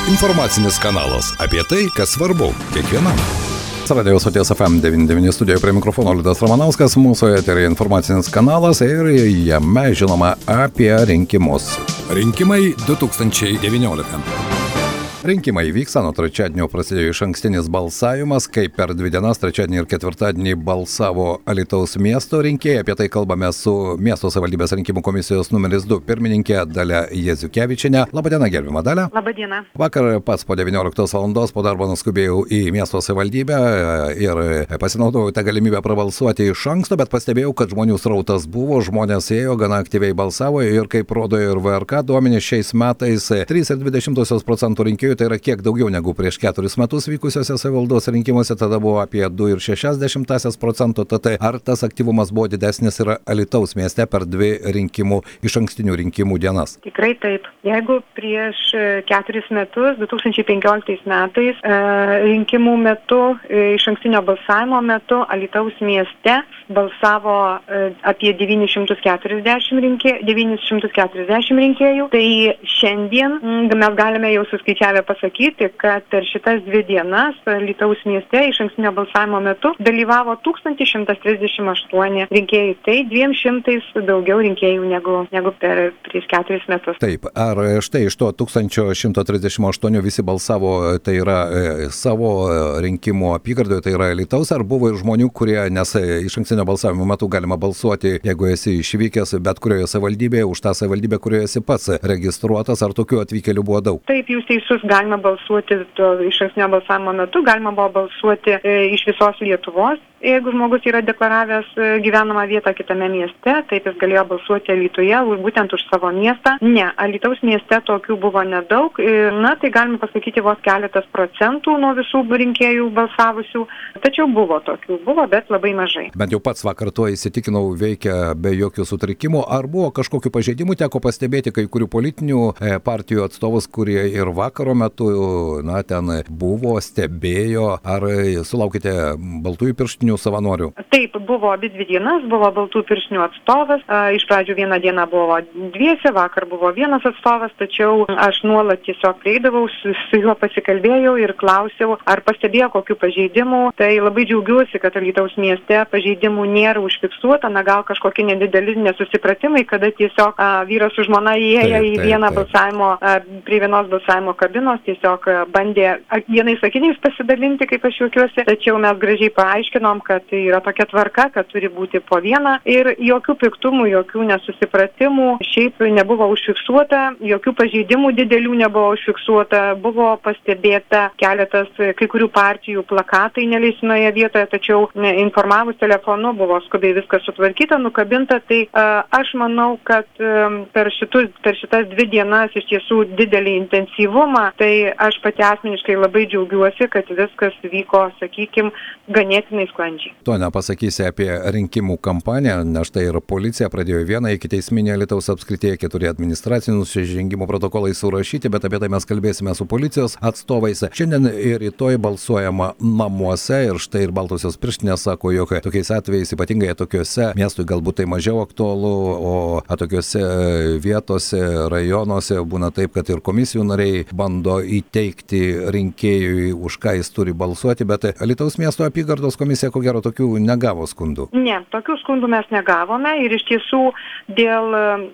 Informacinis kanalas apie tai, kas svarbu kiekvienam. Radio Stoties FM 99 studijoje prie mikrofono Liudas Ramanauskas, mūsų eteryje informacinis kanalas ir jame žinoma apie rinkimus. Rinkimai 2019. Rinkimai vyksta, nuo trečiadienio prasidėjo išankstinis balsavimas, kai per 2 dienas, trečiadienį ir ketvirtadienį balsavo Alytaus miesto rinkėjai. Apie tai kalbame su miesto savivaldybės rinkimų komisijos numeris 2 pirmininkė Dalia Jaziukevičienė. Labadiena, gerbiama Dalia. Labadiena. Vakar pats po 19 valandos po darbo nuskubėjau į miesto savivaldybę ir pasinaudojau tą galimybę prabalsuoti iš anksto, bet pastebėjau, kad žmonių srautas buvo, žmonės ėjo, gana aktyviai balsavo ir kaip rodo ir VRK duomenys, šiais metais 3,2% rinkėjų. Tai yra kiek daugiau negu prieš 4 metus vykusiuose savivaldos rinkimuose, tada buvo apie 2,6%. Tad ar tas aktyvumas buvo didesnis ir Alytaus mieste per 2 išankstinių rinkimų dienas? Tikrai taip. Jeigu prieš 4 metus, 2015 metais, rinkimų metu, išankstinio balsavimo metu Alytaus mieste balsavo apie 940 rinkėjų, tai šiandien mes galime jau suskaičiavę pasakyti, kad per šitas 2 dienas Alytaus mieste išankstinio balsavimo metu dalyvavo 1138 rinkėjai, tai 200 daugiau rinkėjų negu prieš 4 metus. Taip, ar štai iš to 1138 visi balsavo, tai yra savo rinkimų apygardoje, tai yra Alytaus, ar buvo ir žmonių, kurie, nes išankstinio balsavimo metu galima balsuoti, jeigu esi išvykęs bet kurioje savivaldybėje, už tą savivaldybę, kurioje esi pats registruotas, ar tokių atvykėlių buvo daug? Taip, jūs teisus, galima balsuoti išankstinio balsavimo metu, galima buvo balsuoti iš visos Lietuvos. Jeigu žmogus yra deklaravęs gyvenamą vietą kitame mieste, taip jis galėjo balsuoti Alytuje, būtent už savo miestą. Ne, Alytaus mieste tokių buvo nedaug. Na, tai galime pasakyti vos keletas procentų nuo visų rinkėjų balsavusių. Tačiau buvo tokių, bet labai mažai. Bent jau pats vakar tuo įsitikinau, veikia be jokių sutrikimų. Ar buvo kažkokių pažeidimų, teko pastebėti kai kurių politinių partijų atstovus, kurie ir vakaro metu, ten buvo, stebėjo, ar sulaukite baltųjų pirštinių savanorių? Taip, buvo abi 2 dienas, buvo baltų pirštinių atstovas. Iš pradžių 1 diena buvo 2, vakar buvo 1 atstovas, tačiau aš nuolat tiesiog prieidavau, su juo pasikalbėjau ir klausiau, ar pastebėjo kokių pažeidimų. Tai labai džiaugiuosi, kad Alytaus mieste pažeidimų nėra užfiksuota, gal kažkokie nedideli nesusipratimai, kada tiesiog vyras su žmona įėjo į vieną balsavimo, prie vienos balsavimo kabinos, tiesiog bandė vienais sakiniais pasidalinti, kaip aš juokiuosi, tačiau mes gražiai paaiškinom, kad yra tokia tvarka, kad turi būti po vieną ir jokių piktumų, jokių nesusipratimų šiaip nebuvo užfiksuota, jokių pažeidimų didelių nebuvo užfiksuota, buvo pastebėta keletas kai kurių partijų plakatai neleistinoje vietoje, tačiau informavus telefonu buvo skubiai viskas sutvarkyta, nukabinta, tai aš manau, kad per šitas 2 dienas iš tiesų didelį intensyvumą, tai aš pati asmeniškai labai džiaugiuosi, kad viskas vyko, sakykime, ganėtinai sklandžiai. To nepasakysi apie rinkimų kampaniją, nes štai ir policija pradėjo 1 ikiteisminį Alytaus apskrityje, 4 administracinių nusižengimų protokolai surašyti, bet apie tai mes kalbėsime su policijos atstovais. Šiandien ir rytoj balsuojama namuose ir štai ir baltosios pirštinės sako, jog tokiais atvejais, ypatingai tokiuose miestui galbūt tai mažiau aktualu, o tokiuose vietose, rajonuose būna taip, kad ir komisijų nariai bando įteikti rinkėjui, už ką jis turi balsuoti, bet Alytaus miesto apygardos komisija ko gero tokių negavo skundų. Ne, tokių skundų mes negavome ir iš tiesų dėl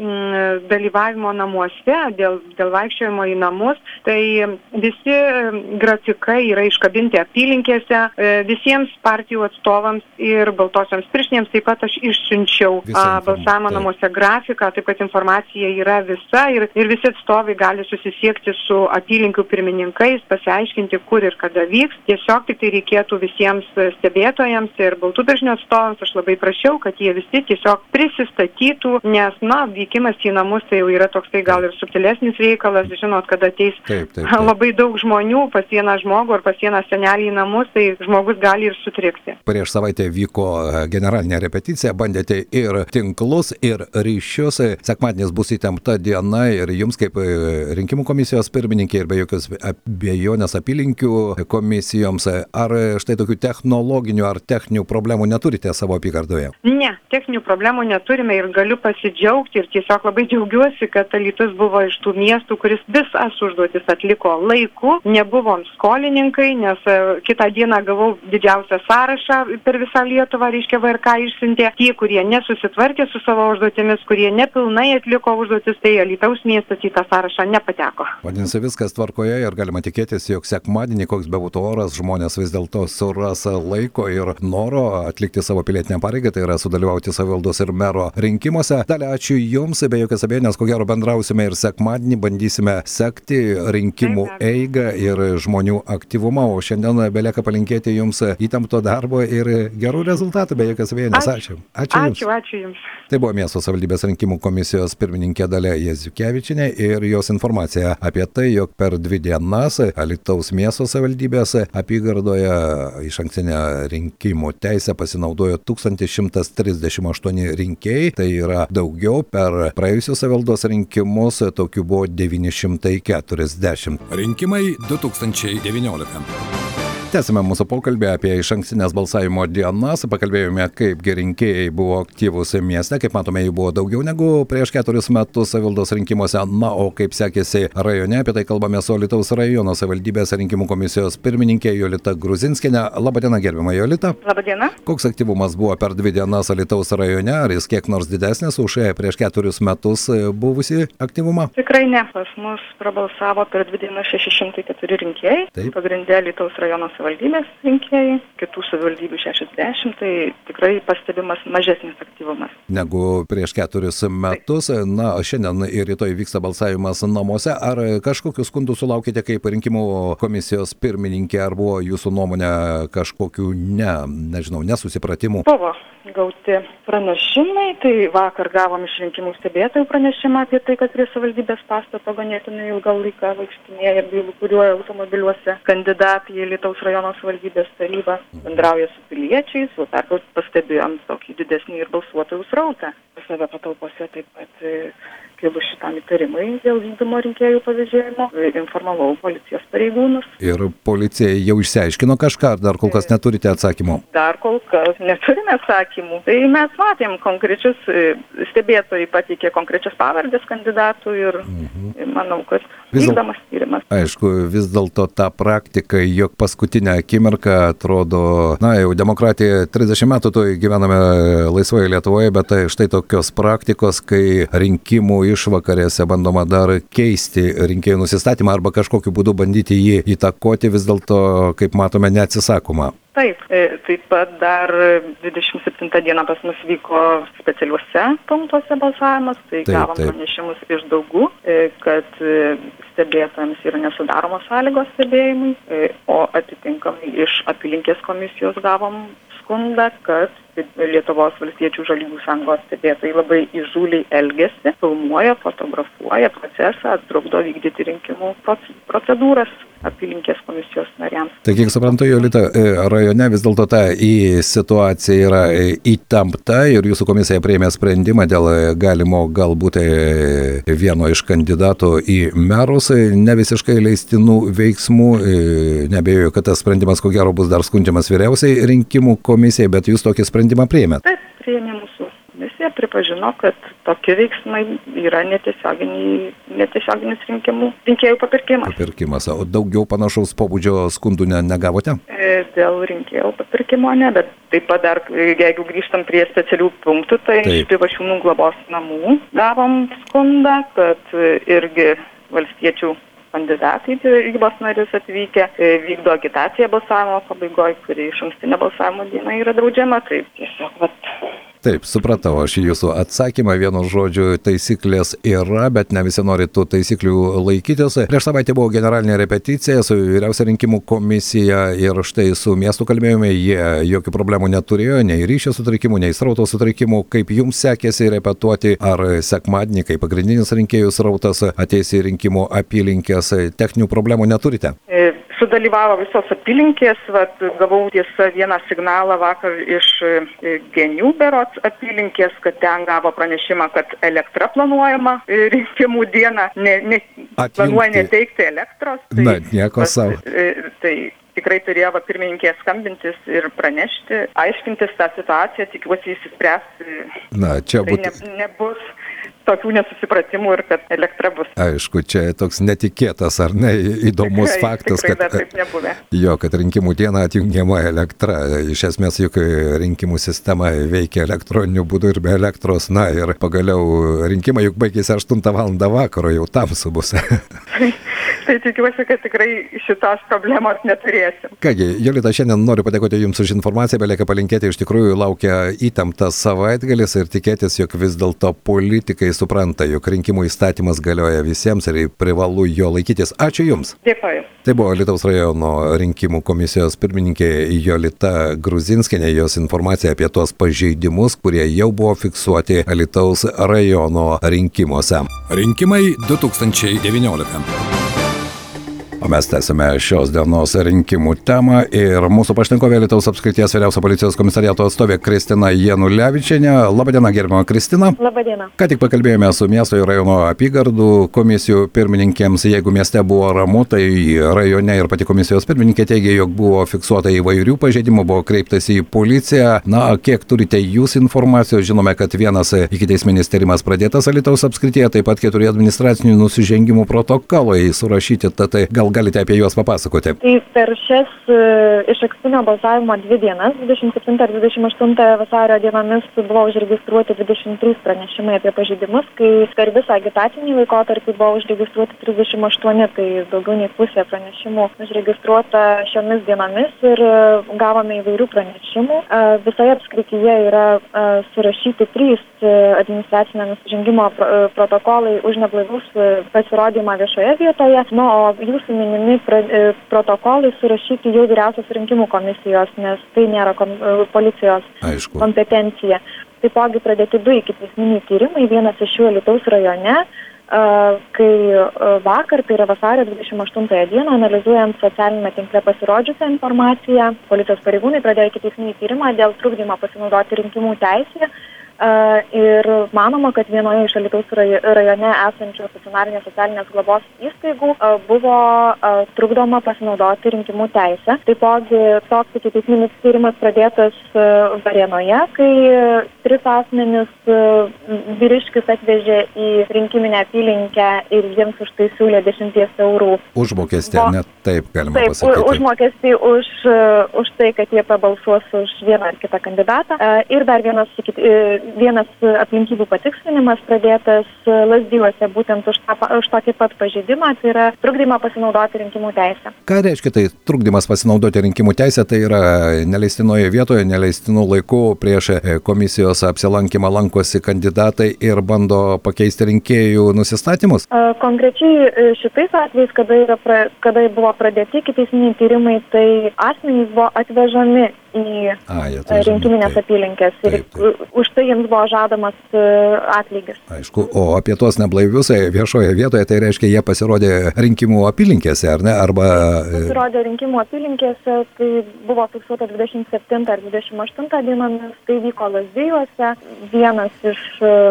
dalyvavimo namuose, dėl vaikščiojimo į namus, tai visi grafikai yra iškabinti apylinkėse, visiems partijų atstovams ir baltosioms pirštinėms taip pat aš išsiunčiau balsavimo namuose grafiką, taip pat informacija yra visa ir visi atstovai gali susisiekti su apylinkių pirmininkais, pasiaiškinti, kur ir kada vyks. Tiesiog tik tai reikėtų visiems stebėtojams ir baltų pirštinių atstovams, aš labai prašiau, kad jie visi tiesiog prisistatytų, nes, vykimas į namus tai jau yra toksai gal ir subtilesnis reikalas, žinot, kad ateis labai daug žmonių pas vieną žmogų ar pas vieną senelį į namus, tai žmogus gali ir sutrikti. Prieš savaitę vyko generalinė repeticija, bandėte ir tinklus, ir ryšius. Sekmadienis bus įtempta diena ir jums kaip rinkimų komisijos pirmininkė ir be jokios abejonės apylinkių komisijoms, ar štai tokių technologinių ar techninių problemų neturite savo apygardoje? Ne, techninių problemų neturime ir galiu pasidžiaugti ir tiesiog labai džiaugiuosi, kad Alytus buvo iš tų miestų, kuris visas užduotis atliko laiku, nebuvom skolininkai, nes kitą dieną gavau didžiausią sąrašą per visą Lietuvą, reiškia VRK išsiuntė. Tie, kurie nesusitvarkė su savo užduotimis, kurie nepilnai atliko užduotis, tai Alytaus miestas į tą sąrašą nepateko. Vadinasi, viskas tvarkoje ir galima tikėtis, jog sekmadienį, koks bebūtų oras, žmonės vis dėlto suras laiko ir noro atlikti savo pilietinę pareigą, tai yra sudalyvauti savivaldos ir mero rinkimuose. Dalia, ačiū Jums, be jokios abejonės, ko gero bendrausime ir sekmadienį, bandysime sekti rinkimų eigą ir žmonių aktyvumą, o šiandien belieka palinkėti Jums įtempto darbo ir gerų rezultatų, be jokios abejonės. Ačiū. Ačiū Jums. Tai buvo miesto savivaldybės rinkimų komisijos pirmininkė Dalia Jaziukevičienė ir jos informacija apie tai, jog per 2 dienas Alytaus miesto savivaldybės apygardoje išankstinę rinkimų teisę pasinaudojo 1138 rinkėjai, tai yra daugiau, per praėjusios savivaldos rinkimus tokių buvo 940. Rinkimai 2019. Tęsime mūsų pokalbį apie išankstinės balsavimo dienas. Pakalbėjome, kaipgi rinkėjai buvo aktyvūs mieste. Kaip matome, jų buvo daugiau negu prieš 4 metus savivaldos rinkimuose. Na, o kaip sekėsi rajone, apie tai kalbame su Alytaus rajono savivaldybės rinkimų komisijos pirmininkė Jolita Gruzinskienė. Labadiena, gerbiama Jolita. Labadiena. Koks aktyvumas buvo per 2 dienas Alytaus rajone? Ar jis kiek nors didesnis už prieš 4 metus buvusi aktyvumą? Tikrai ne. Pas mus prabalsavo per 2 dienas 604 rinkėjai. Taip. Pagrindė Alytaus rajono savivaldybės rinkėjai, kitų savivaldybių 60, tai tikrai pastebimas mažesnis aktyvumas. Negu prieš 4 metus. Na, šiandien ir rytoj vyksta balsavimas namuose. Ar kažkokių skundų sulaukite kaip rinkimų komisijos pirmininkė, ar buvo jūsų nuomonė kažkokių nesusipratimų? Buvo gauti pranešimai, tai vakar gavom iš rinkimų stebėtojų pranešimą apie tai, kad prie savivaldybės pastato ganėtinai ilgą laiką vaikštinėja bylų, kuriuoja automobiliuose kandidatai į Alytaus rajono savivaldybės tarybą, bendrauja su piliečiais, o tarpu pastebėjom tokį didesnį ir balsuotojų srautą. Save patalpose taip pat kilus šitam įtarimai dėl vykdomo rinkėjų pavėžėjimo, informavau policijos pareigūnus. Ir policija jau išsiaiškino kažką, ar dar kol kas neturite atsakymų? Dar kol kas neturime atsakymų. Tai mes matėm konkrečius, stebėtojai pateikė konkrečias pavardės kandidatų ir manau, kad vykdomas tyrimas. Aišku, vis dėlto ta praktika, jog paskutinę akimirką atrodo, jau demokratija 30 metų to gyvename laisvoje Lietuvoje, bet štai tokios praktikos, kai rinkimų išvakarėse bandoma dar keisti rinkėjų nusistatymą arba kažkokiu būdu bandyti jį įtakoti, vis dėlto, kaip matome, neatsisakoma. Taip, taip pat dar 27 dieną pas mus vyko specialiuose punktuose balsavimas, tai gavom pranešimus iš Daugų, kad stebėtojams yra nesudaromos sąlygos stebėjimui, o atitinkamai iš apylinkės komisijos gavom skundą, kad Lietuvos valstiečių žaliųjų sąjungos stebėtojai labai įžūliai elgiasi, filmuoja, fotografuoja procesą, trukdo vykdyti rinkimų procedūras apylinkės komisijos nariams. Tai kiek suprantu, Jolita, rajone vis dėlto ta situacija yra įtempta ir jūsų komisija priėmė sprendimą dėl galimo galbūt vieno iš kandidatų į merus ne visiškai leistinų veiksmų. Neabejoju, kad tas sprendimas ko gero bus dar skundžiamas vyriausiai rinkimų komisijai, bet jūs tokį sprendimą priėmėt? Taip, priėmė mūsų komisija, pripažino, kad tokie veiksmai yra netiesioginis rinkėjų papirkimas. Papirkimas. O daugiau panašaus pobūdžio skundų negavote? Dėl rinkėjų papirkimo ne, bet taip pat dar, jeigu grįžtam prie specialių punktų, tai iš privačių globos namų gavom skundą, kad irgi valstiečių kandidatai tarybos narius atvykę vykdo agitaciją balsavimo pabaigoje, kuri išankstinė balsavimo diena yra draudžiama, tai tiesiog Taip, supratau aš jūsų atsakymą, vienu žodžiu, taisyklės yra, bet ne visi nori tų taisyklių laikytis. Prieš savaitę buvo generalinė repeticija su vyriausia rinkimų komisija ir štai su miestu kalbėjome, jie jokių problemų neturėjo, nei ryšio sutrikimų, nei srauto sutrikimų. Kaip jums sekėsi repetuoti, ar sekmadienį, kai pagrindinis rinkėjų srautas ateis į rinkimų apylinkės, techninių problemų neturite? sudalyvavo visos apylinkės, gavau tiesa vieną signalą vakar iš Genių berods apylinkės, kad ten gavo pranešimą, kad elektra planuojama rinkimų dieną, planuoja neteikti elektros. Na, nieko savo. Tai tikrai turėjo pirmininkė skambintis ir pranešti, aiškintis tą situaciją, tikiuosi įsispręs. Na, čia nebus tokių nesusipratimų ir kad elektra bus. Aišku, čia toks netikėtas ar ne įdomus faktas, kad rinkimų dieną atjungiama elektra. Iš esmės, juk rinkimų sistema veikia elektroniniu būdu ir be elektros. Na ir pagaliau rinkimai juk baigėsi 8 val. Vakaro, jau tamsu bus. Tai tikiuosi, kad tikrai šitos problemos neturėsim. Kągi, Jolita, šiandien noriu padėkoti Jums už informaciją, belieka palinkėti, iš tikrųjų laukia įtemptas savaitgalis ir tikėtis, jog vis dėlto politikai supranta, jog rinkimų įstatymas galioja visiems ir privalu jo laikytis. Ačiū Jums. Dėkoju. Tai buvo Alytaus rajono rinkimų komisijos pirmininkė Jolita Gruzinskienė, jos informacija apie tuos pažeidimus, kurie jau buvo fiksuoti Alytaus rajono rinkimuose. Rinkimai 2019. O mes tęsime šios dienos rinkimų temą ir mūsų pašnekovė Alytaus apskrities vyriausio policijos komisariato atstovė Kristina Janulevičienė. Labadiena, gerbiama Kristina. Labadiena. Ką tik pakalbėjome su miesto ir rajono apygardų komisijų pirmininkėms. Jeigu mieste buvo ramu, tai rajone ir pati komisijos pirmininkė teigia, jog buvo fiksuota įvairių pažeidimų, buvo kreiptasi į policiją. Na, kiek turite jūs informacijos? Žinome, kad vienas ikiteisminis tyrimas pradėtas Alytaus apskrityje, taip pat 4 administracinių nusižengimų protokolai surašyti. Tad gal galite apie juos papasakoti? Tai per šias išankstinio balsavimo 2 dienas, 27 ir 28 vasario dienomis, buvo užregistruoti 23 pranešimai apie pažeidimus, kai per visą agitacinį laikotarpį buvo užregistruoti 38, tai daugiau nei pusė pranešimų užregistruota šiomis dienomis ir gavome įvairių pranešimų. Visoje apskrityje yra surašyti 3 administracinio nusižengimo protokolai už neblaivus pasirodymą viešoje vietoje, o jūsų minimi protokolai surašyti jau vyriausios rinkimų komisijos, nes tai nėra policijos kompetencija. Taipogi pradėti 2 ikiteisminiai tyrimai, vienas iš jų Alytaus rajone, kai vakar, tai yra vasario 28 dieną, analizuojant socialinėme tinkle pasirodžiusią informaciją, policijos pareigūnai pradėjo ikiteisminį tyrimą dėl trukdymo pasinaudoti rinkimų teisę. Ir manoma, kad vienoje iš Alytaus rajone esančių stacionarinės socialinės globos įstaigų buvo trukdoma pasinaudoti rinkimų teisę. Taipogi toks ikiteisminis tyrimas pradėtas Varėnoje, kai 3 asmenis vyriškis atvežė į rinkiminę apylinkę ir jiems už tai siūlė 10 eurų. Užmokestį, net taip galima pasakyti. Taip, užmokestį už tai, kad jie pabalsuos už vieną ar kitą kandidatą. Ir dar vienas aplinkybių patikslinimas pradėtas Lazdijuose būtent už tokį pat pažeidimą, tai yra trukdymą pasinaudoti rinkimų teisę. Ką reiškia tai trukdymas pasinaudoti rinkimų teisę? Tai yra neleistinoje vietoje, neleistinų laikų prieš komisijos apsilankymą lankosi kandidatai ir bando pakeisti rinkėjų nusistatymus? Konkrečiai šitais atvejais, kada buvo pradėti ikiteisminiai tyrimai, tai asmenys buvo atvežami į rinkiminės apylinkės ir už tai jiems buvo žadamas atlygis. Aišku, o apie tuos neblaivius viešoje vietoje, tai reiškia, jie pasirodė rinkimų apylinkėse, ar ne? Pasirodė rinkimų apylinkėse, tai buvo fiksuota 27 ar 28 dienomis, tai vyko Lazdijuose. Vienas iš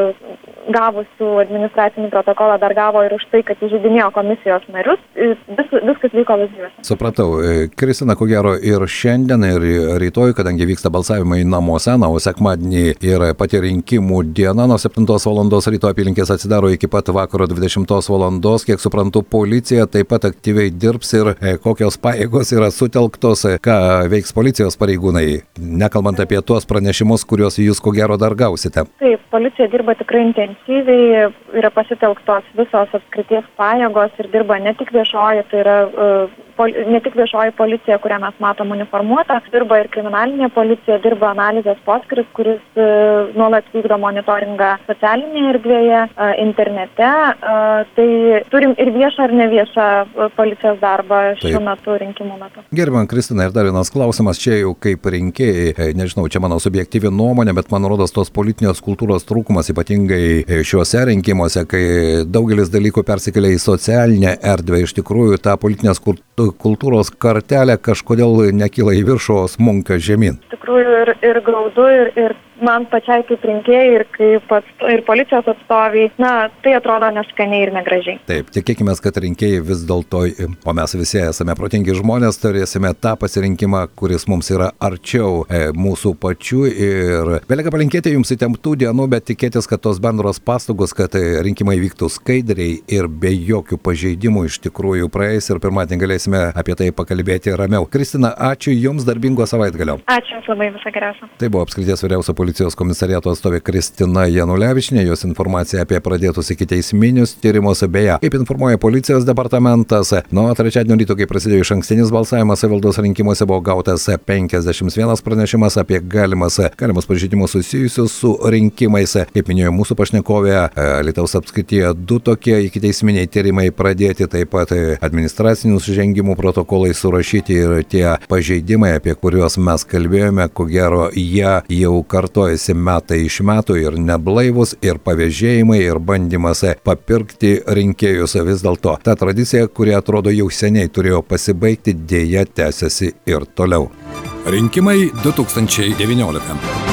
gavusių administracinį protokolą dar gavo ir už tai, kad įžeidinėjo komisijos narius. Viskas vyko Lazdijuose. Supratau. Kristina, ko gero ir šiandien, ir rytoj, kadangi vyksta balsavimai namuose, o sekmadienį ir pati rinkimų diena nuo 7 val. Ryto apylinkės atsidaro iki pat vakaro 20 val. Kiek suprantu, policija taip pat aktyviai dirbs ir kokios pajėgos yra sutelktos, ką veiks policijos pareigūnai, nekalbant apie tuos pranešimus, kuriuos jūs ko gero dar gausite. Taip, policija dirba tikrai intensyviai, yra pasitelktos visos apskrities pajėgos ir dirba ne tik viešoji, tai yra ne tik viešoji policija, kurią mes matom uniformuotą, dirba ir kriminalinė policija, dirba analizės poskyris, kuris nuolat vykdo monitoringą socialinėje erdvėje, internete. Tai turim ir viešą ir neviešą policijos darbą šiuo metu, rinkimų metu. Gerbiama Kristina, ir dar vienas klausimas, čia jau kaip rinkėjai, nežinau, čia mano subjektyvi nuomonė, bet man rodos tos politinės kultūros trūkumas, ypatingai šiuose rinkimuose, kai daugelis dalykų persikelia į socialinę erdvę, iš tikrųjų tą politinės kultūros kartelė kažkodėl nekyla į viršų, o smunka žemyn. Iš tikrųjų ir graudu, ir man pačiai kaip rinkėjai ir kaip ir policijos atstoviai, tai atrodo neskaniai ir negražiai. Taip, tikėkime, kad rinkėjai vis dėlto, o mes visi esame protingi žmonės, turėsime tą pasirinkimą, kuris mums yra arčiau mūsų pačių ir belieka palinkėti jums įtemptų dienų, bet tikėtis, kad tos bendros pastangos, kad rinkimai vyktų skaidriai ir be jokių pažeidimų iš tikrųjų praeis ir pirmadienį galėsime apie tai pakalbėti ramiau. Kristina, ačiū Jums, darbingo savaitgalio. Ačiū Jums labai, visą geriausią. Tai buvo apskrities vyriausio policijos komisariato atstovė Kristina Janulevičienė, jos informacija apie pradėtus ikiteisminius tyrimus, beje, kaip informuoja policijos departamentas, nuo trečiadienio ryto, kai prasidėjo išankstinis balsavimas savivaldos rinkimuose, buvo gautas 51 pranešimas apie galimus pažeidimus susijusius su rinkimais. Kaip minėjo mūsų pašnekovė, Alytaus apskrityje 2 tokie ikiteisminiai tyrimai pradėti, taip pat administracinių nusižengimų protokolai surašyti ir tie pažeidimai, apie kuriuos mes kalbėjome, ko gero jie jau kartojasi metai iš metų ir neblaivus, ir pavėžėjimai, ir bandymas papirkti rinkėjus. Vis dėlto ta tradicija, kuri atrodo jau seniai turėjo pasibaigti, dėja tęsiasi ir toliau. Rinkimai 2019.